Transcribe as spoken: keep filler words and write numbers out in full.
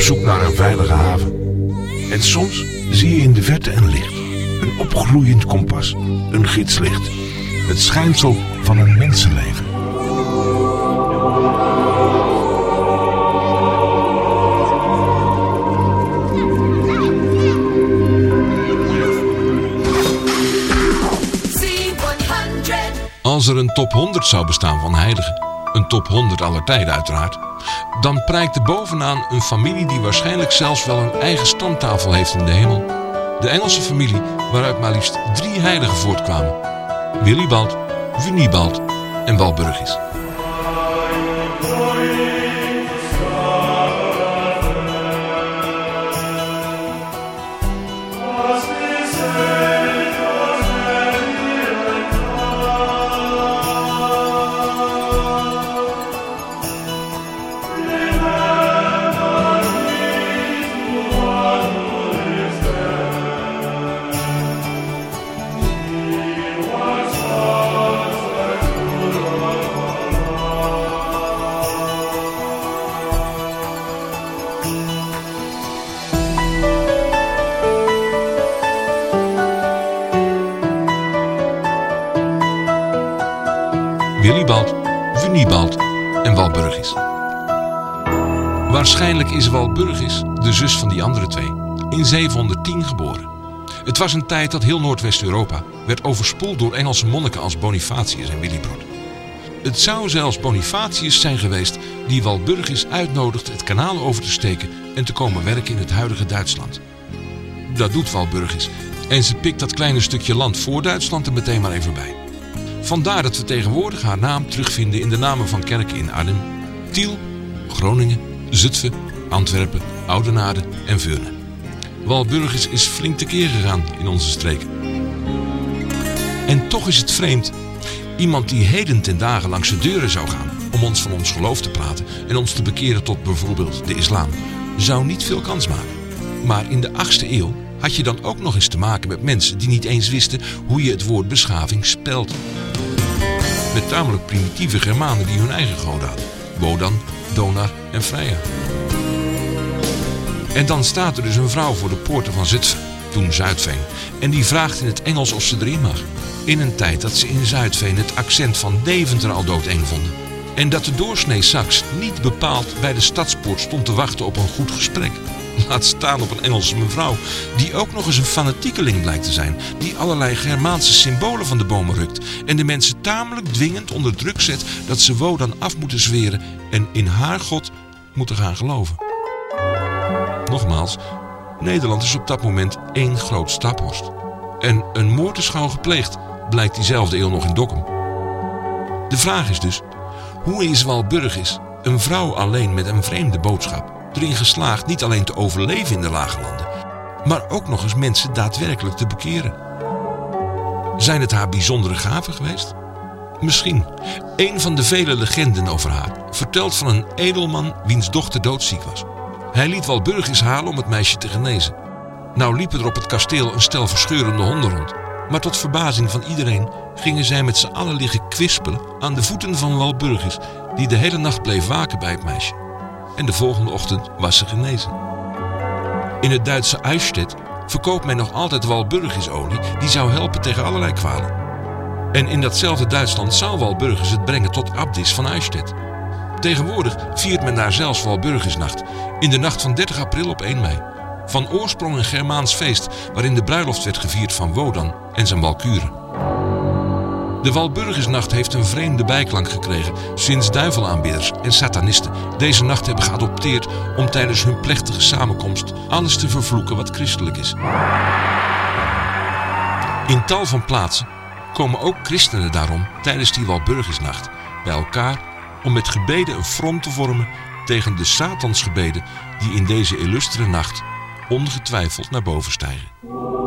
zoek naar een veilige haven. En soms zie je in de verte een licht. Een opgloeiend kompas. Een gidslicht. Het schijnsel van een mensenleven. Als er een top honderd zou bestaan van heiligen, een top honderd aller tijden uiteraard, dan prijkt er bovenaan een familie die waarschijnlijk zelfs wel een eigen stamtafel heeft in de hemel. De Engelse familie waaruit maar liefst drie heiligen voortkwamen. Willibald, Wunibald en Walburgis. Willibald, Wunibald en Walburgis. Waarschijnlijk is Walburgis de zus van die andere twee, in zevenhonderdtien geboren. Het was een tijd dat heel Noordwest-Europa werd overspoeld door Engelse monniken als Bonifatius en Willibrord. Het zou zelfs Bonifatius zijn geweest die Walburgis uitnodigde het kanaal over te steken en te komen werken in het huidige Duitsland. Dat doet Walburgis en ze pikt dat kleine stukje land voor Duitsland er meteen maar even bij. Vandaar dat we tegenwoordig haar naam terugvinden in de namen van kerken in Arnhem, Tiel, Groningen, Zutphen, Antwerpen, Oudenaarde en Veurne. Walburgis is flink tekeer gegaan in onze streken. En toch is het vreemd. Iemand die heden ten dagen langs de deuren zou gaan om ons van ons geloof te praten en ons te bekeren tot bijvoorbeeld de islam, zou niet veel kans maken. Maar in de achtste eeuw had je dan ook nog eens te maken met mensen die niet eens wisten hoe je het woord beschaving spelt. Met tamelijk primitieve Germanen die hun eigen goden hadden. Wodan, Donar en Freya. En dan staat er dus een vrouw voor de poorten van Zutphen, toen Zuidveen, en die vraagt in het Engels of ze erin mag. In een tijd dat ze in Zuidveen het accent van Deventer al doodeng vonden. En dat de doorsnee Saks niet bepaald bij de stadspoort stond te wachten op een goed gesprek. Laat staan op een Engelse mevrouw, die ook nog eens een fanatiekeling blijkt te zijn, die allerlei Germaanse symbolen van de bomen rukt en de mensen tamelijk dwingend onder druk zet dat ze Wodan af moeten zweren en in haar God moeten gaan geloven. Nogmaals, Nederland is op dat moment één groot staphorst. En een moord is gauw gepleegd, blijkt diezelfde eeuw nog in Dokkum. De vraag is dus, hoe is Walburgis, een vrouw alleen met een vreemde boodschap, erin geslaagd niet alleen te overleven in de lage landen, maar ook nog eens mensen daadwerkelijk te bekeren? Zijn het haar bijzondere gaven geweest? Misschien. Een van de vele legenden over haar vertelt van een edelman wiens dochter doodziek was. Hij liet Walburgis halen om het meisje te genezen. Nou liepen er op het kasteel een stel verscheurende honden rond. Maar tot verbazing van iedereen gingen zij met z'n allen liggen kwispelen aan de voeten van Walburgis, die de hele nacht bleef waken bij het meisje. En de volgende ochtend was ze genezen. In het Duitse Eichstätt verkoopt men nog altijd Walburgisolie die zou helpen tegen allerlei kwalen. En in datzelfde Duitsland zou Walburgis het brengen tot abdis van Eichstätt. Tegenwoordig viert men daar zelfs Walburgisnacht, in de nacht van dertig april op één mei. Van oorsprong een Germaans feest waarin de bruiloft werd gevierd van Wodan en zijn walkuren. De Walburgisnacht heeft een vreemde bijklank gekregen sinds duivelaanbidders en satanisten deze nacht hebben geadopteerd om tijdens hun plechtige samenkomst alles te vervloeken wat christelijk is. In tal van plaatsen komen ook christenen daarom tijdens die Walburgisnacht bij elkaar om met gebeden een front te vormen tegen de satansgebeden die in deze illustere nacht ongetwijfeld naar boven stijgen.